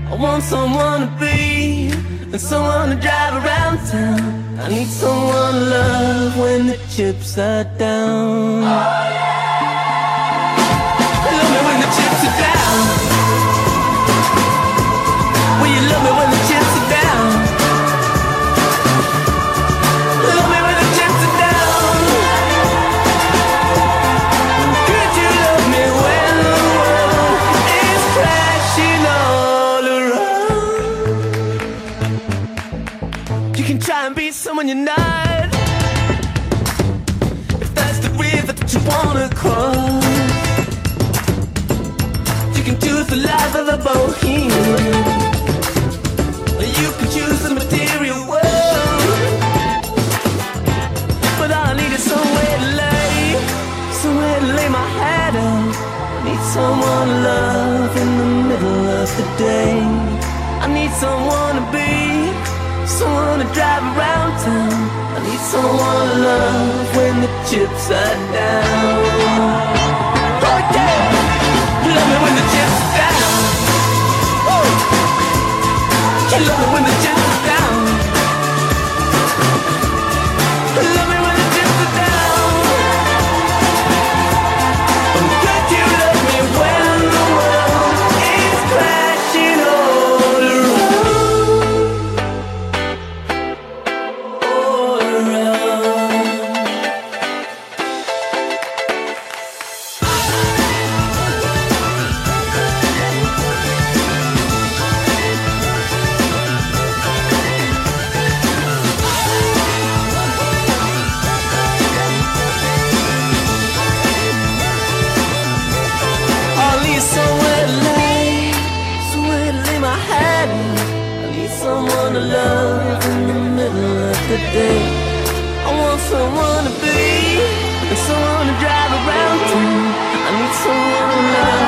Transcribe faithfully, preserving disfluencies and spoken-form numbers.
I want someone to be and someone to drive around town. I need someone to love when the chips are down. Oh, yeah. Love me when the chips are down. Will you love me when the chips are down? Love me when the chips are down. Could you love me when the world is crashing all around? You can try and be someone you're not, if that's the river that you wanna cross. You can choose the life of a bohemian, or you can choose the material world. But all I need is somewhere to lay, somewhere to lay my head out. I need someone to love in the middle of the day. I need someone to be, someone to drive around town. I need someone to love when the chips are down. Oh yeah, love me when the chips are down. Woo. You love me when the chips are down. Love me when the chips are down. Could you love me when the world is crashing all around? All around. I need somewhere to lay, somewhere to lay my head. I need someone to love in the middle of the day. I want someone to be and someone to drive around to. I need someone to love